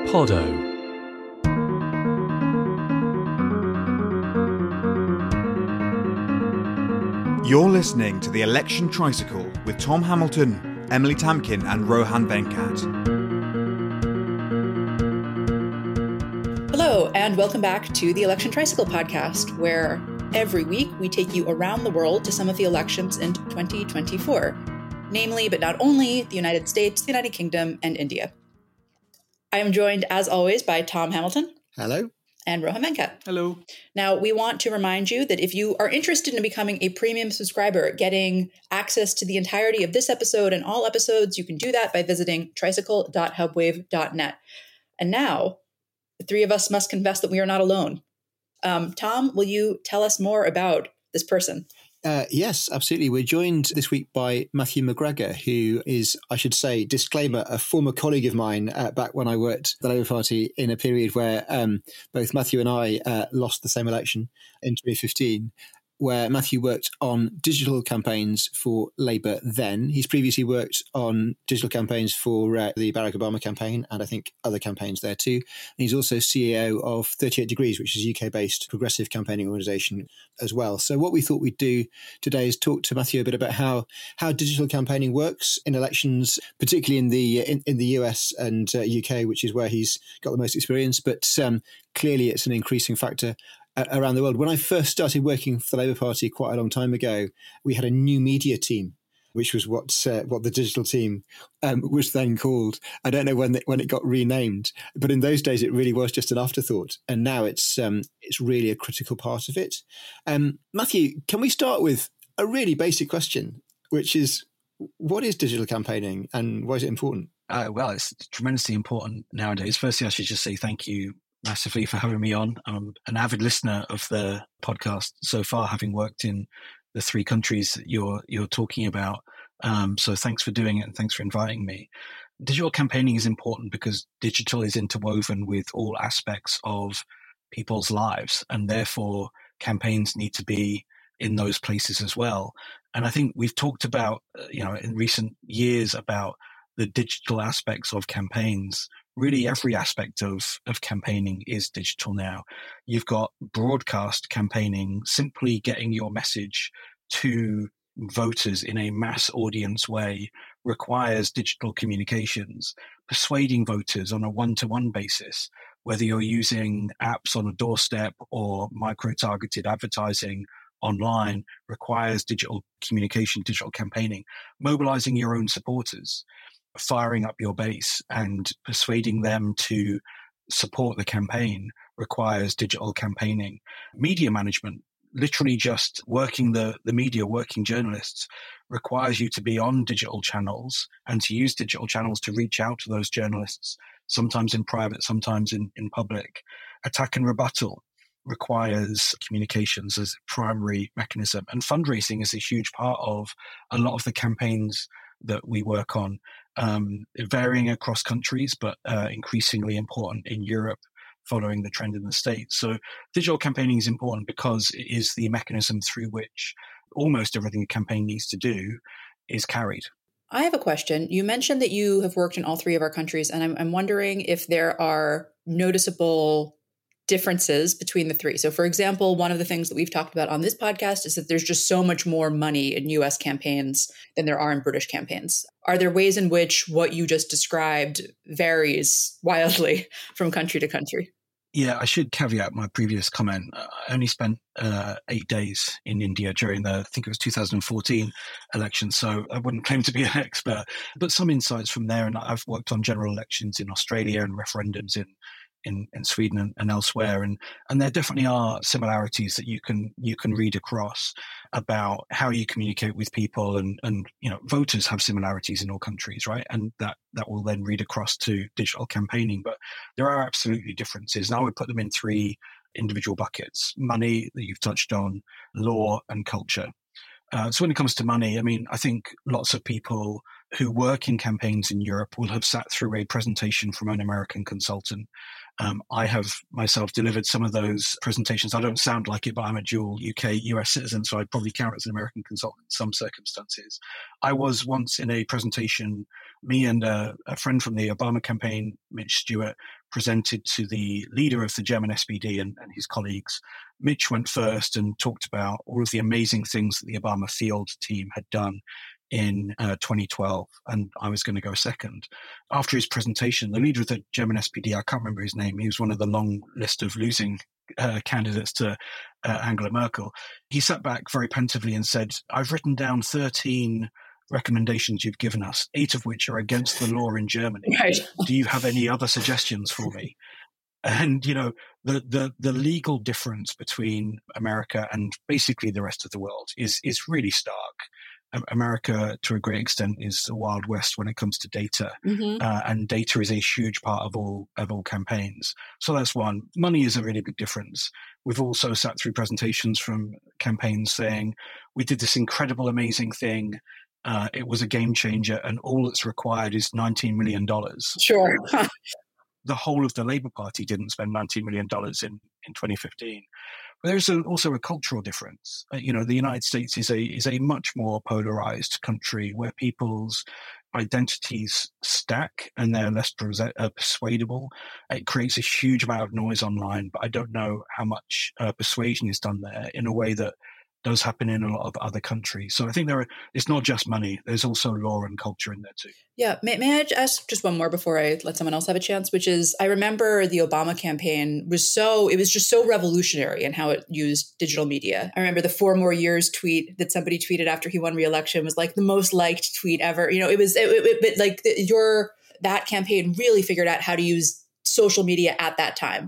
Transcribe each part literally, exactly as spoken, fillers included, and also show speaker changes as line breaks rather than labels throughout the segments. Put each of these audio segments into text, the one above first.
Podo.
You're listening to The Election Tricycle with Tom Hamilton, Emily Tamkin and Rohan Venkat.
Hello, and welcome back to the Election Tricycle podcast, where every week we take you around the world to some of the elections in twenty twenty-four, namely, but not only, the United States, the United Kingdom, and India. I am joined, as always, by Tom Hamilton.
Hello.
And Rohan Venkat.
Hello.
Now, we want to remind you that if you are interested in becoming a premium subscriber, getting access to the entirety of this episode and all episodes, you can do that by visiting tricycle dot hubwave dot net. And now, the three of us must confess that we are not alone. Um, Tom, will you tell us more about this person?
Uh, yes, absolutely. We're joined this week by Matthew McGregor, who is, I should say, disclaimer, a former colleague of mine uh, back when I worked at the Labour Party in a period where um, both Matthew and I uh, lost the same election in twenty fifteen, where Matthew worked on digital campaigns for Labour then. He's previously worked on digital campaigns for uh, the Barack Obama campaign and I think other campaigns there too. And he's also C E O of thirty-eight degrees, which is a U K-based progressive campaigning organisation as well. So what we thought we'd do today is talk to Matthew a bit about how how digital campaigning works in elections, particularly in the in, in the U S and uh, U K, which is where he's got the most experience. But um, clearly it's an increasing factor around the world. When I first started working for the Labour Party quite a long time ago, we had a new media team, which was what uh, what the digital team um, was then called. I don't know when the, when it got renamed, but in those days it really was just an afterthought, and now it's um, it's really a critical part of it. Um, Matthew, can we start with a really basic question, which is, what is digital campaigning and why is it important?
Uh, well, it's tremendously important nowadays. Firstly, I should just say thank you massively for having me on. I'm an avid listener of the podcast so far, having worked in the three countries that you're you're talking about. Um, so thanks for doing it and thanks for inviting me. Digital campaigning is important because digital is interwoven with all aspects of people's lives, and therefore campaigns need to be in those places as well. And I think we've talked about, you know, in recent years about the digital aspects of campaigns. Really, every aspect of, of campaigning is digital now. You've got broadcast campaigning, simply getting your message to voters in a mass audience way requires digital communications. Persuading voters on a one-to-one basis, whether you're using apps on a doorstep or micro-targeted advertising online, requires digital communication, digital campaigning. Mobilizing your own supporters, firing up your base and persuading them to support the campaign requires digital campaigning. Media management, literally just working the, the media, working journalists, requires you to be on digital channels and to use digital channels to reach out to those journalists, sometimes in private, sometimes in, in public. Attack and rebuttal requires communications as a primary mechanism. And fundraising is a huge part of a lot of the campaigns that we work on. Um, varying across countries, but uh, increasingly important in Europe following the trend in the States. So digital campaigning is important because it is the mechanism through which almost everything a campaign needs to do is carried.
I have a question. You mentioned that you have worked in all three of our countries, and I'm, I'm wondering if there are noticeable differences between the three. So, for example, one of the things that we've talked about on this podcast is that there's just so much more money in U S campaigns than there are in British campaigns. Are there ways in which what you just described varies wildly from country to country?
Yeah, I should caveat my previous comment. I only spent uh, eight days in India during the, I think it was two thousand fourteen election, so I wouldn't claim to be an expert, but some insights from there. And I've worked on general elections in Australia and referendums in In, in Sweden and, and elsewhere, and and there definitely are similarities that you can you can read across about how you communicate with people, and and you know voters have similarities in all countries, right? And that that will then read across to digital campaigning. But there are absolutely differences, and I would put them in three individual buckets: money that you've touched on, law, and culture. Uh, so when it comes to money, I mean, I think lots of people who work in campaigns in Europe will have sat through a presentation from an American consultant. Um, I have myself delivered some of those presentations. I don't sound like it, but I'm a dual U K U S citizen, so I'd probably count as an American consultant in some circumstances. I was once in a presentation me and a, a friend from the Obama campaign, Mitch Stewart, presented to the leader of the German S P D and, and his colleagues. Mitch went first and talked about all of the amazing things that the Obama field team had done in uh, twenty twelve, and I was going to go second. After his presentation, the leader of the German S P D, I can't remember his name, he was one of the long list of losing uh, candidates to uh, Angela Merkel. He sat back very pensivenly and said, I've written down thirteen recommendations you've given us, eight of which are against the law in Germany.
Right.
Do you have any other suggestions for me? And, you know, the, the, the legal difference between America and basically the rest of the world is, is really stark. America, to a great extent, is the Wild West when it comes to data, mm-hmm. uh, and data is a huge part of all of all campaigns. So that's one. Money is a really big difference. We've also sat through presentations from campaigns saying, we did this incredible, amazing thing. Uh, it was a game changer, and all that's required is nineteen million dollars.
Sure.
The whole of the Labour Party didn't spend nineteen million dollars in, in twenty fifteen. But there's a, also a cultural difference. Uh, you know, the United States is a is a much more polarized country where people's identities stack and they're less pers- uh, persuadable. It creates a huge amount of noise online, but I don't know how much uh, persuasion is done there in a way that does happen in a lot of other countries. So I think there are, it's not just money. There's also law and culture in there too.
Yeah. May, may I ask just one more before I let someone else have a chance, which is I remember the Obama campaign was so, it was just so revolutionary in how it used digital media. I remember the four more years tweet that somebody tweeted after he won re-election was like the most liked tweet ever. You know, it was, it, it, it, like your, that campaign really figured out how to use social media at that time.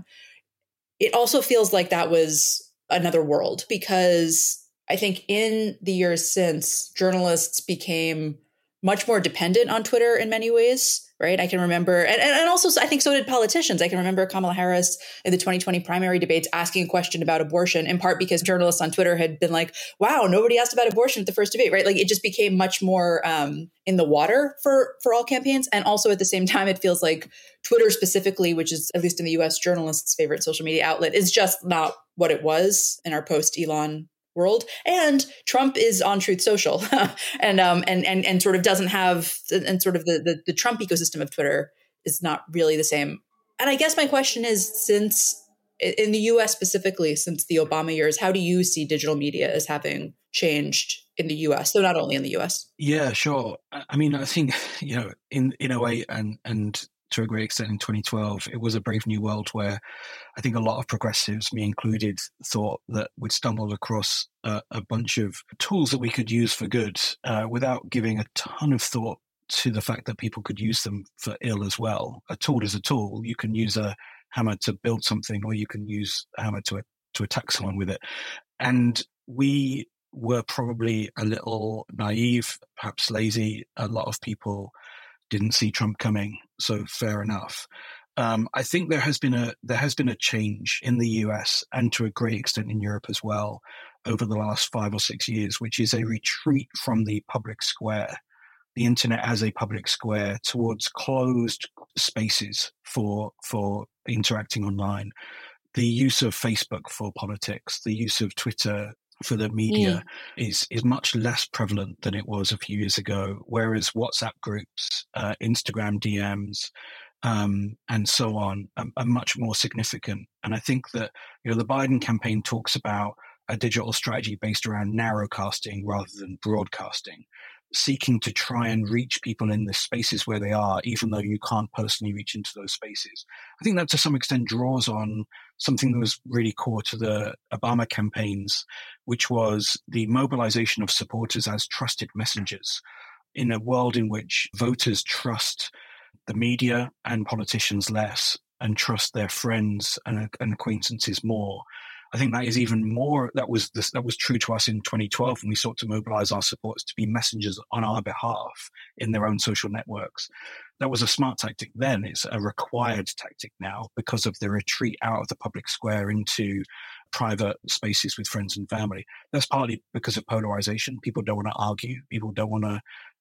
It also feels like that was another world because I think in the years since, journalists became much more dependent on Twitter in many ways, right? I can remember, and, and also I think so did politicians. I can remember Kamala Harris in the twenty twenty primary debates asking a question about abortion, in part because journalists on Twitter had been like, wow, nobody asked about abortion at the first debate, right? Like it just became much more um, in the water for, for all campaigns. And also at the same time, it feels like Twitter specifically, which is at least in the U S journalists' favorite social media outlet, is just not what it was in our post-Elon world. And Trump is on Truth Social and um and and and sort of doesn't have and sort of the, the the Trump ecosystem of Twitter is not really the same. And I guess my question is, since in the U S specifically, since the Obama years, how do you see digital media as having changed in the U S? So not only in the U S.
Yeah, sure. I mean, I think, you know, in in a way, and and to a great extent in twenty twelve, it was a brave new world where I think a lot of progressives, me included, thought that we'd stumbled across a, a bunch of tools that we could use for good uh, without giving a ton of thought to the fact that people could use them for ill as well. A tool is a tool. You can use a hammer to build something, or you can use a hammer to, to attack someone with it. And we were probably a little naive, perhaps lazy. A lot of people didn't see Trump coming, so fair enough. Um, I think there has been a there has been a change in the U S and to a great extent in Europe as well over the last five or six years, which is a retreat from the public square, the internet as a public square, towards closed spaces for for interacting online. The use of Facebook for politics, the use of Twitter for the media mm. is is much less prevalent than it was a few years ago, whereas WhatsApp groups, uh, Instagram D Ms, um, and so on are, are much more significant. And I think that, you know, the Biden campaign talks about a digital strategy based around narrowcasting rather than broadcasting, seeking to try and reach people in the spaces where they are, even though you can't personally reach into those spaces. I think that to some extent draws on something that was really core to the Obama campaigns, which was the mobilization of supporters as trusted messengers in a world in which voters trust the media and politicians less and trust their friends and, and acquaintances more. I think that is even more, that was this, that was true to us in twenty twelve when we sought to mobilize our supporters to be messengers on our behalf in their own social networks. That was a smart tactic then. It's a required tactic now because of the retreat out of the public square into private spaces with friends and family. That's partly because of polarization. People don't want to argue. People don't want to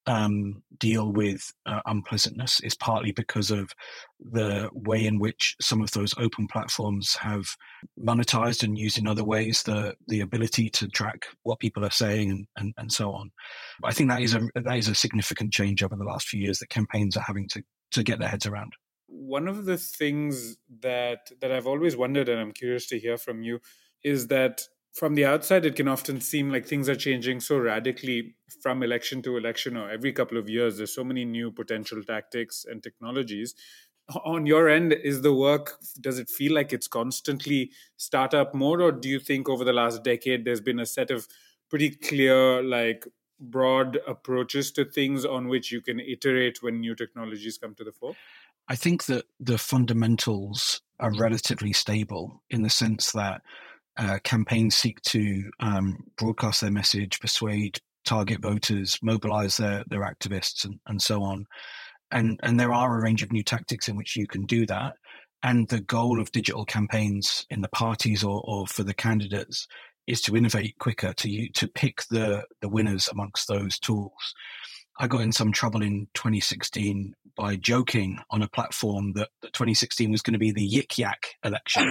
um, deal with uh, unpleasantness is partly because of the way in which some of those open platforms have monetized and used in other ways the the ability to track what people are saying and, and, and so on. I think that is a that is a significant change over the last few years that campaigns are having to to get their heads around.
One of the things that that I've always wondered, and I'm curious to hear from you, is that from the outside, it can often seem like things are changing so radically from election to election, or every couple of years. There's so many new potential tactics and technologies. On your end, is the work, does it feel like it's constantly startup mode, or do you think over the last decade there's been a set of pretty clear, like broad approaches to things on which you can iterate when new technologies come to the fore?
I think that the fundamentals are relatively stable in the sense that Uh, campaigns seek to um, broadcast their message, persuade target voters, mobilize their, their activists, and, and so on. And, and there are a range of new tactics in which you can do that. And the goal of digital campaigns in the parties or, or for the candidates is to innovate quicker, to to pick the, the winners amongst those tools. I got in some trouble in twenty sixteen by joking on a platform that, that twenty sixteen was going to be the Yik Yak election.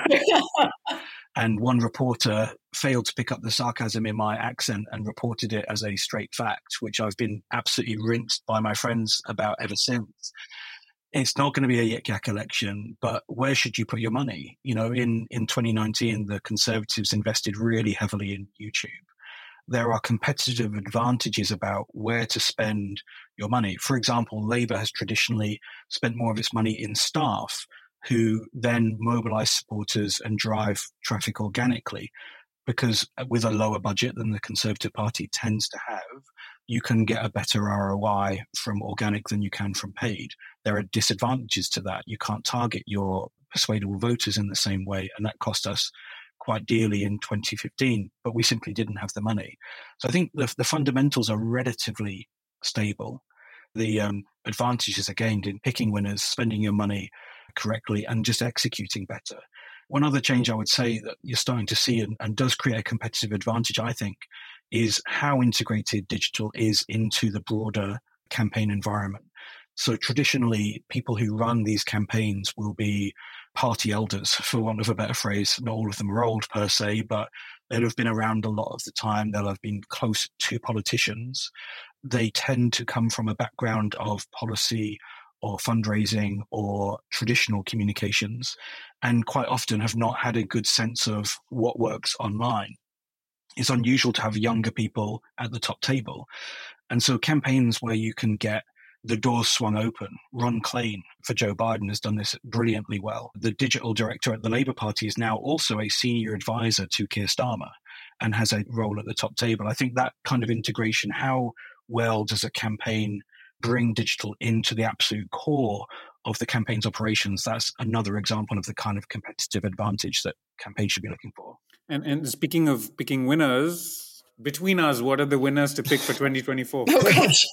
And one reporter failed to pick up the sarcasm in my accent and reported it as a straight fact, which I've been absolutely rinsed by my friends about ever since. It's not going to be a Yik Yak election, but where should you put your money? You know, in, in twenty nineteen, the Conservatives invested really heavily in YouTube. There are competitive advantages about where to spend your money. For example, Labour has traditionally spent more of its money in staff, who then mobilize supporters and drive traffic organically, because with a lower budget than the Conservative Party tends to have, you can get a better R O I from organic than you can from paid. There are disadvantages to that. You can't target your persuadable voters in the same way, and that cost us quite dearly in twenty fifteen, but we simply didn't have the money. So I think the, the fundamentals are relatively stable. The um, advantages are gained in picking winners, spending your money correctly, and just executing better. One other change I would say that you're starting to see and, and does create a competitive advantage, I think, is how integrated digital is into the broader campaign environment. So traditionally, people who run these campaigns will be party elders, for want of a better phrase. Not all of them are old per se, but they'll have been around a lot of the time. They'll have been close to politicians. They tend to come from a background of policy or fundraising or traditional communications, and quite often have not had a good sense of what works online. It's unusual to have younger people at the top table. And so campaigns where you can get the doors swung open. Ron Klain for Joe Biden has done this brilliantly well. The digital director at the Labour Party is now also a senior advisor to Keir Starmer and has a role at the top table. I think that kind of integration, how well does a campaign bring digital into the absolute core of the campaign's operations? That's another example of the kind of competitive advantage that campaigns should be looking for.
And and speaking of picking winners, between us, what are the winners to pick for twenty twenty-four?
Oh, gosh.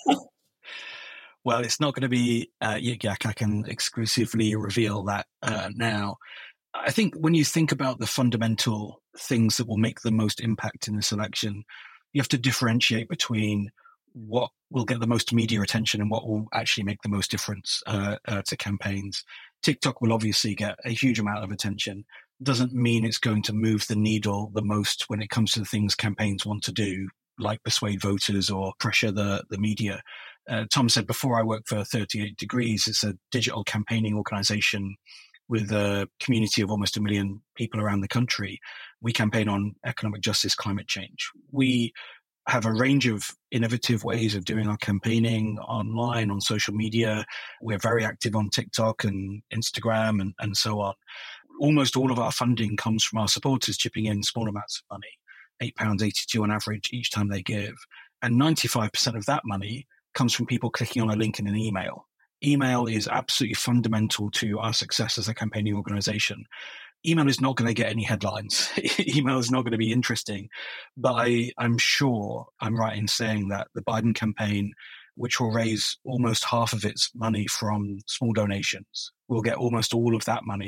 Well, it's not going to be uh, Yik Yak. I can exclusively reveal that uh, now. I think when you think about the fundamental things that will make the most impact in this election, you have to differentiate between what will get the most media attention and what will actually make the most difference uh, uh, to campaigns. TikTok will obviously get a huge amount of attention. Doesn't mean it's going to move the needle the most when it comes to the things campaigns want to do, like persuade voters or pressure the, the media. Uh, Tom said before, I work for thirty-eight degrees. It's a digital campaigning organization with a community of almost a million people around the country. We campaign on economic justice, climate change. We have a range of innovative ways of doing our campaigning online, on social media. We're very active on TikTok and Instagram and, and so on. Almost all of our funding comes from our supporters chipping in small amounts of money, eight pounds eighty-two on average each time they give. And ninety-five percent of that money comes from people clicking on a link in an email. Email is absolutely fundamental to our success as a campaigning organization. Email is not going to get any headlines. Email is not going to be interesting. But I, I'm sure I'm right in saying that the Biden campaign, which will raise almost half of its money from small donations, will get almost all of that money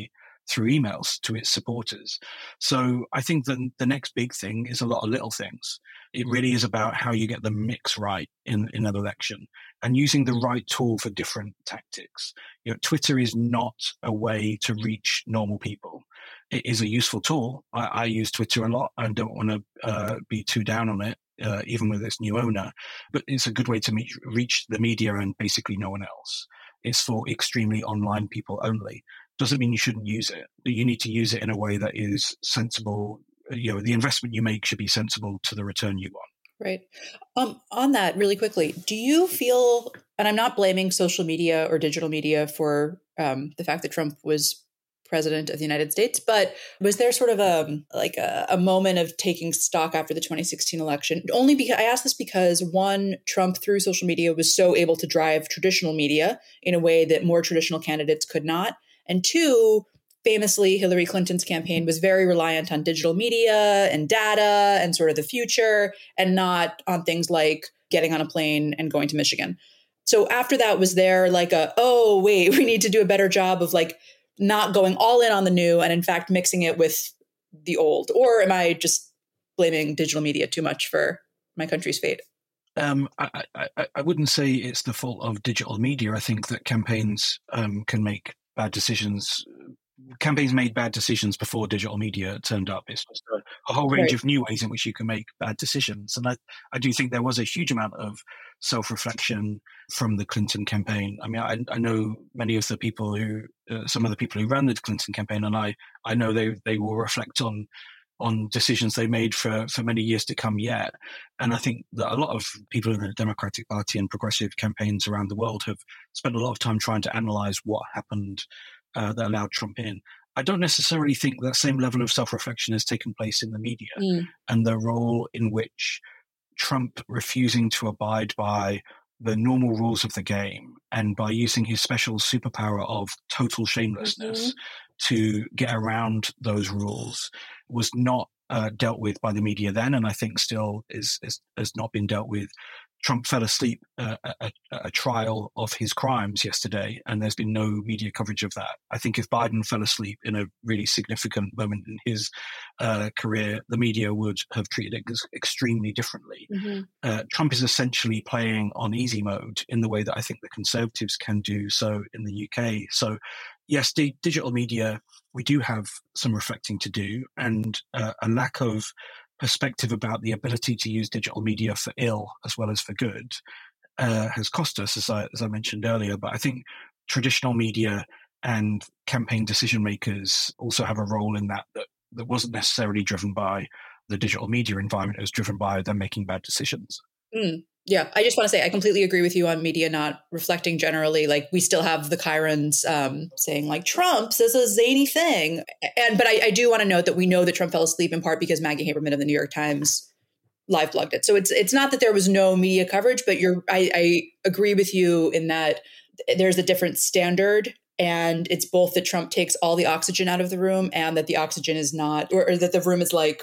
through emails to its supporters. So I think that the next big thing is a lot of little things. It really is about how you get the mix right in, in an election and using the right tool for different tactics. You know, Twitter is not a way to reach normal people. It is a useful tool. I, I use Twitter a lot. I don't want to uh, be too down on it, uh, even with its new owner. But it's a good way to meet, reach the media and basically no one else. It's for extremely online people only. Doesn't mean you shouldn't use it, but you need to use it in a way that is sensible. You know, the investment you make should be sensible to the return you want.
Right. Um, on that, really quickly, do you feel, and I'm not blaming social media or digital media for um, the fact that Trump was president of the United States, but was there sort of a like a, a moment of taking stock after the twenty sixteen election? Only because I ask this because one, Trump through social media was so able to drive traditional media in a way that more traditional candidates could not. And two, famously, Hillary Clinton's campaign was very reliant on digital media and data and sort of the future and not on things like getting on a plane and going to Michigan. So after that, was there like a, oh, wait, we need to do a better job of like not going all in on the new and in fact mixing it with the old? Or am I just blaming digital media too much for my country's fate?
Um, I, I, I wouldn't say it's the fault of digital media. I think that campaigns um, can make bad decisions. Campaigns made bad decisions before digital media turned up. It's just a, a whole range
Right.
of new ways in which you can make bad decisions. And I, I do think there was a huge amount of self-reflection from the Clinton campaign. I mean, I, I know many of the people who, uh, some of the people who ran the Clinton campaign, and I, I know they, they will reflect on on decisions they made for, for many years to come yet. And I think that a lot of people in the Democratic Party and progressive campaigns around the world have spent a lot of time trying to analyze what happened uh, that allowed Trump in. I don't necessarily think that same level of self-reflection has taken place in the media
Mm.
and the role in which Trump refusing to abide by the normal rules of the game and by using his special superpower of total shamelessness
Mhm.
to get around those rules was not uh, dealt with by the media then, and I think still is, is has not been dealt with. Trump fell asleep uh, at a, a trial of his crimes yesterday, and there's been no media coverage of that. I think if Biden fell asleep in a really significant moment in his uh, career, the media would have treated it extremely differently.
Mm-hmm.
Uh, Trump is essentially playing on easy mode in the way that I think the Conservatives can do so in the U K. So, yes, the digital media, we do have some reflecting to do, and uh, a lack of perspective about the ability to use digital media for ill as well as for good uh, has cost us, as I, as I mentioned earlier. But I think traditional media and campaign decision makers also have a role in that that, that wasn't necessarily driven by the digital media environment. It was driven by them making bad decisions.
Mm. Yeah, I just want to say I completely agree with you on media not reflecting generally. Like we still have the Chirons um, saying like Trump says a zany thing, and but I, I do want to note that we know that Trump fell asleep in part because Maggie Haberman of the New York Times live blogged it. So it's it's not that there was no media coverage, but you're I, I agree with you in that there's a different standard, and it's both that Trump takes all the oxygen out of the room, and that the oxygen is not, or, or that the room is like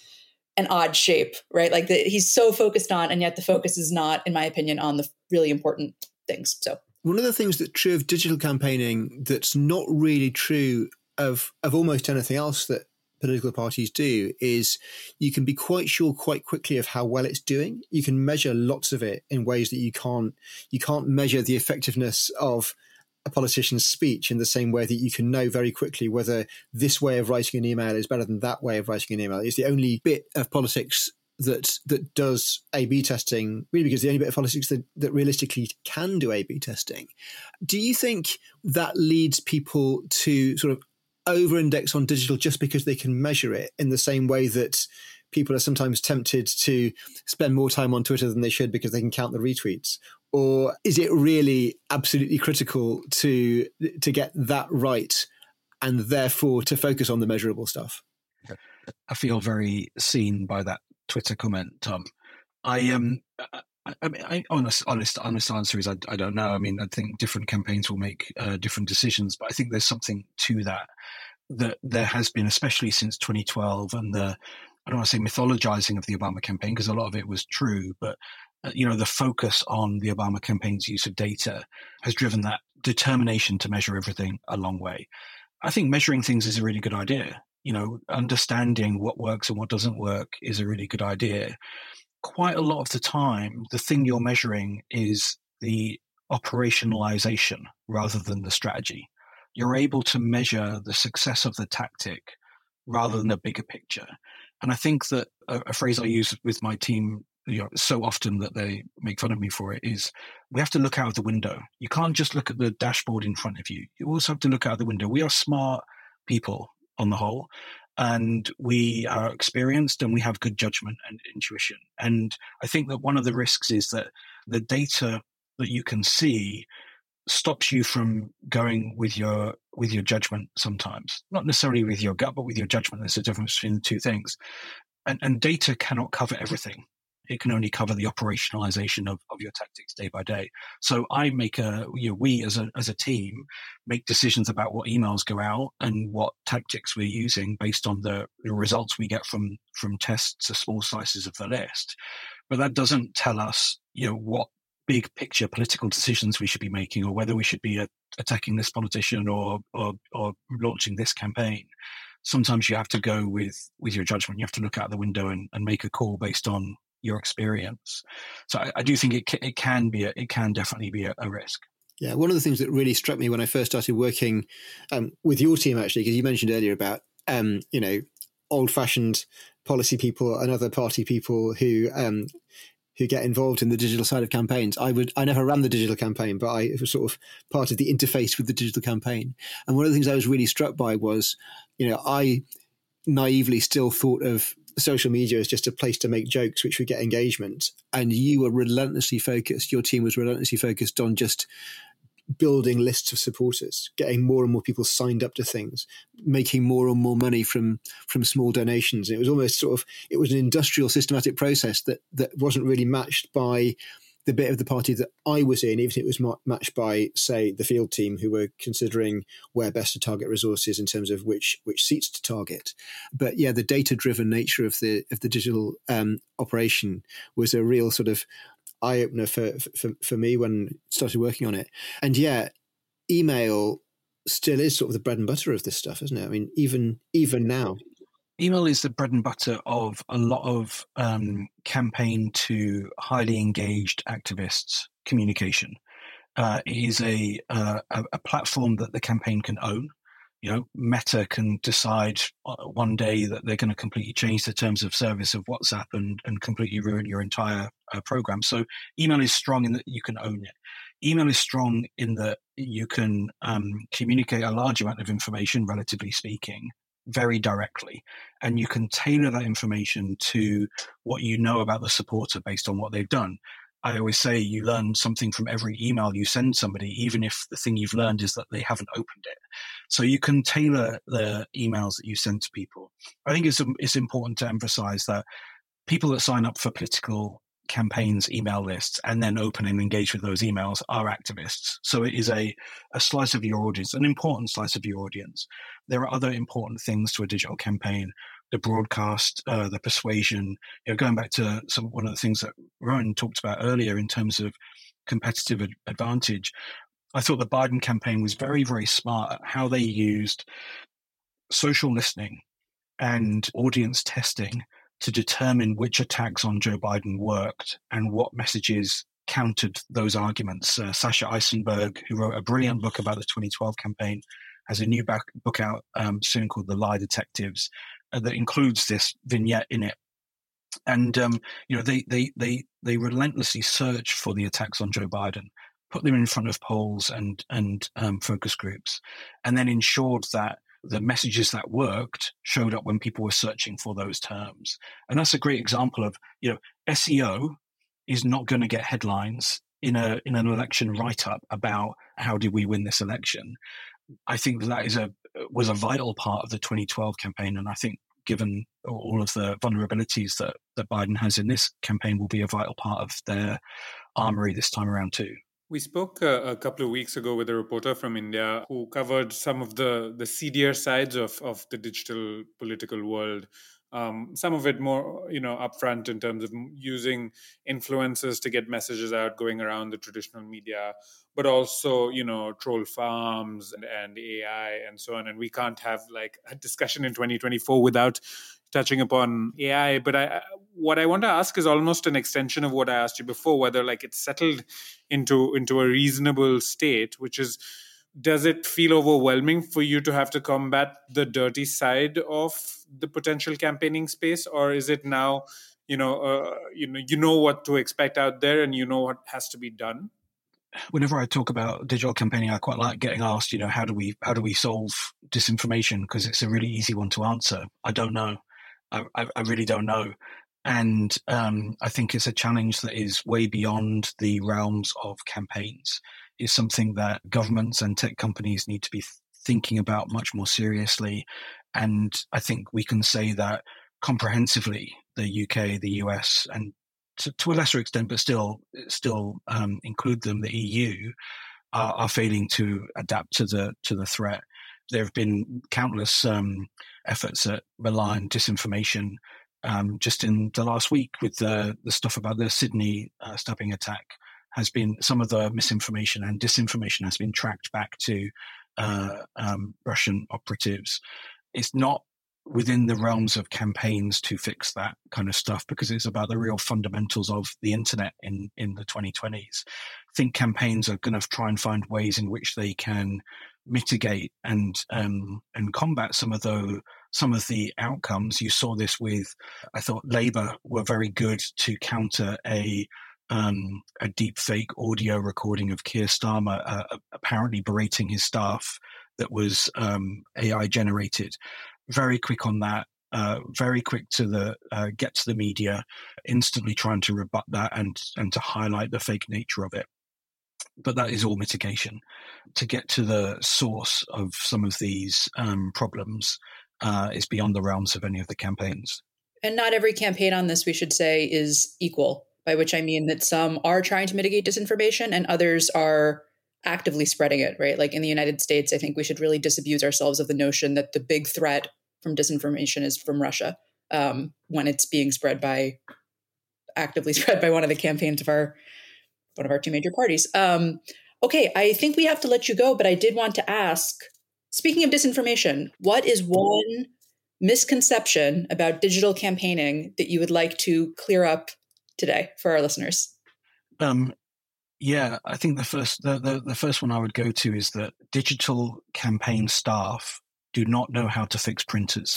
an odd shape, right? Like the, he's so focused on, and yet the focus is not, in my opinion, on the really important things. So
one of the things that's true of digital campaigning that's not really true of of almost anything else that political parties do is you can be quite sure quite quickly of how well it's doing. You can measure lots of it in ways that you can't you can't measure the effectiveness of a politician's speech in the same way that you can know very quickly whether this way of writing an email is better than that way of writing an email. It's the only bit of politics that that does A B testing, really, because the only bit of politics that, that realistically can do A B testing. Do you think that leads people to sort of over-index on digital just because they can measure it, in the same way that people are sometimes tempted to spend more time on Twitter than they should because they can count the retweets? Or is it really absolutely critical to to get that right and therefore to focus on the measurable stuff?
I feel very seen by that Twitter comment, Tom. I um, I, I mean, I, honest, honest, honest answer is I, I don't know. I mean, I think different campaigns will make uh, different decisions, but I think there's something to that that there has been, especially since twenty twelve, and the I don't want to say mythologizing of the Obama campaign, because a lot of it was true, but uh, you know, the focus on the Obama campaign's use of data has driven that determination to measure everything a long way. I think measuring things is a really good idea. You know, understanding what works and what doesn't work is a really good idea. Quite a lot of the time, the thing you're measuring is the operationalization rather than the strategy. You're able to measure the success of the tactic rather than the bigger picture. And I think that a, a phrase I use with my team, you know, so often that they make fun of me for it, is we have to look out of the window. You can't just look at the dashboard in front of you. You also have to look out the window. We are smart people on the whole, and we are experienced and we have good judgment and intuition. And I think that one of the risks is that the data that you can see stops you from going with your with your judgment sometimes. Not necessarily with your gut, but with your judgment. There's a difference between the two things. And, and data cannot cover everything. It can only cover the operationalization of, of your tactics day by day. So I make a, you know, we as a as a team make decisions about what emails go out and what tactics we're using based on the, the results we get from from tests of small slices of the list. But that doesn't tell us, you know, what big picture political decisions we should be making, or whether we should be uh, attacking this politician or, or or launching this campaign. Sometimes you have to go with with your judgment. You have to look out the window and, and make a call based on your experience. So I, I do think it it can be a, it can definitely be a, a risk.
Yeah, one of the things that really struck me when I first started working um, with your team, actually, because you mentioned earlier about um, you know old-fashioned policy people and other party people who um, who get involved in the digital side of campaigns. I would I never ran the digital campaign, but I was sort of part of the interface with the digital campaign. And one of the things I was really struck by was, you know, I naively still thought of social media as just a place to make jokes which would get engagement. And you were relentlessly focused, your team was relentlessly focused on just building lists of supporters, getting more and more people signed up to things, making more and more money from from small donations. It was almost sort of, it was an industrial systematic process that that wasn't really matched by the bit of the party that I was in, even if it was ma- matched by, say, the field team, who were considering where best to target resources in terms of which which seats to target. But yeah, the data-driven nature of the of the digital um, operation was a real sort of eye-opener for, for for me when I started working on it. And yeah, email still is sort of the bread and butter of this stuff, isn't it? I mean, even even now.
Email is the bread and butter of a lot of um, campaign to highly engaged activists communication. Uh, it is a, uh, a platform that the campaign can own. You know, Meta can decide one day that they're going to completely change the terms of service of WhatsApp and, and completely ruin your entire uh, program. So email is strong in that you can own it. Email is strong in that you can um, communicate a large amount of information, relatively speaking, very directly. And you can tailor that information to what you know about the supporter based on what they've done. I always say you learn something from every email you send somebody, even if the thing you've learned is that they haven't opened it. So you can tailor the emails that you send to people. I think it's it's important to emphasize that people that sign up for political campaigns email lists and then open and engage with those emails are activists. So it is a, a slice of your audience, an important slice of your audience. There are other important things to a digital campaign. The broadcast, uh, the persuasion, you know, going back to some one of the things that Rohan talked about earlier in terms of competitive ad- advantage. I thought the Biden campaign was very, very smart at how they used social listening and audience testing to determine which attacks on Joe Biden worked and what messages countered those arguments. Uh, Sasha Eisenberg, who wrote a brilliant book about the twenty twelve campaign, has a new back, book out um, soon called The Lie Detectives, uh, that includes this vignette in it. And um, you know, they they they they relentlessly searched for the attacks on Joe Biden, put them in front of polls and and um, focus groups, and then ensured that the messages that worked showed up when people were searching for those terms. And that's a great example of, you know, S E O is not going to get headlines in a in an election write-up about how did we win this election. I think that is a was a vital part of the twenty twelve campaign, and I think given all of the vulnerabilities that, that Biden has in this campaign, will be a vital part of their armory this time around too.
We spoke uh, a couple of weeks ago with a reporter from India who covered some of the, the seedier sides of, of the digital political world, Um, some of it more, you know, upfront in terms of using influencers to get messages out going around the traditional media, but also, you know, troll farms and, and A I and so on. And we can't have like a discussion in twenty twenty-four without touching upon A I. But I, what I want to ask is almost an extension of what I asked you before, whether like it's settled into into a reasonable state, which is, does it feel overwhelming for you to have to combat the dirty side of the potential campaigning space, or is it now, you know, uh, you know, you know what to expect out there, and you know what has to be done?
Whenever I talk about digital campaigning, I quite like getting asked, you know, how do we how do we solve disinformation? Because it's a really easy one to answer. I don't know. I, I, I really don't know. And um, I think it's a challenge that is way beyond the realms of campaigns. It's something that governments and tech companies need to be thinking about much more seriously. And I think we can say that comprehensively, the U K, the U S, and to, to a lesser extent, but still still um, include them, the E U, are, are failing to adapt to the to the threat. There have been countless um, efforts at malign disinformation um, just in the last week with the, the stuff about the Sydney uh, stabbing attack. Has been some of the misinformation and disinformation has been tracked back to uh, um, Russian operatives. It's not within the realms of campaigns to fix that kind of stuff because it's about the real fundamentals of the internet in, in the twenty twenties. I think campaigns are going to try and find ways in which they can mitigate and um, and combat some of the some of the outcomes. You saw this with, I thought Labour were very good to counter a Um, a deep fake audio recording of Keir Starmer uh, apparently berating his staff that was um, A I generated. Very quick on that, uh, very quick to the uh, get to the media, instantly trying to rebut that and and to highlight the fake nature of it. But that is all mitigation. To get to the source of some of these um, problems uh, is beyond the realms of any of the campaigns.
And not every campaign on this, we should say, is equal. By which I mean that some are trying to mitigate disinformation and others are actively spreading it, right? Like in the United States, I think we should really disabuse ourselves of the notion that the big threat from disinformation is from Russia um, when it's being spread by, actively spread by one of the campaigns of our, one of our two major parties. Um, okay, I think we have to let you go, but I did want to ask, speaking of disinformation, what is one misconception about digital campaigning that you would like to clear up today for our listeners?
Um, yeah, I think the first the, the, the first one I would go to is that digital campaign staff do not know how to fix printers.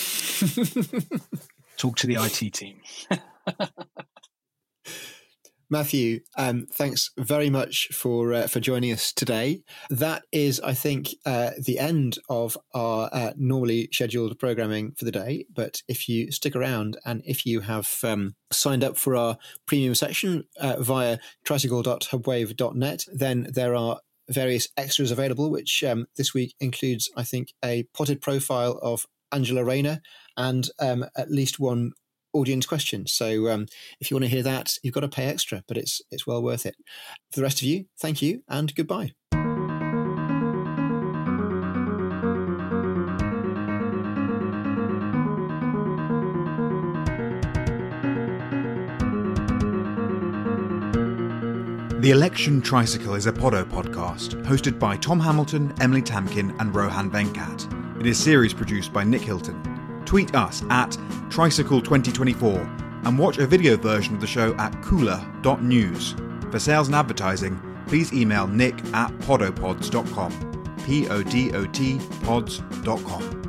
Talk to the I T team.
Matthew, um, thanks very much for uh, for joining us today. That is, I think, uh, the end of our uh, normally scheduled programming for the day. But if you stick around and if you have um, signed up for our premium section uh, via tricycle dot hubwave dot net, then there are various extras available, which um, this week includes, I think, a potted profile of Angela Rayner and um, at least one audience question. So um, if you want to hear that, you've got to pay extra, but it's it's well worth it. For the rest of you, thank you and goodbye.
The Election Tricycle is a Poddo podcast hosted by Tom Hamilton, Emily Tamkin and Rohan Venkat. It is series produced by Nick Hilton. Tweet us at Tricycle twenty twenty-four and watch a video version of the show at cooler dot news. For sales and advertising, please email nick at podopods dot com. P O D O T pods dot com.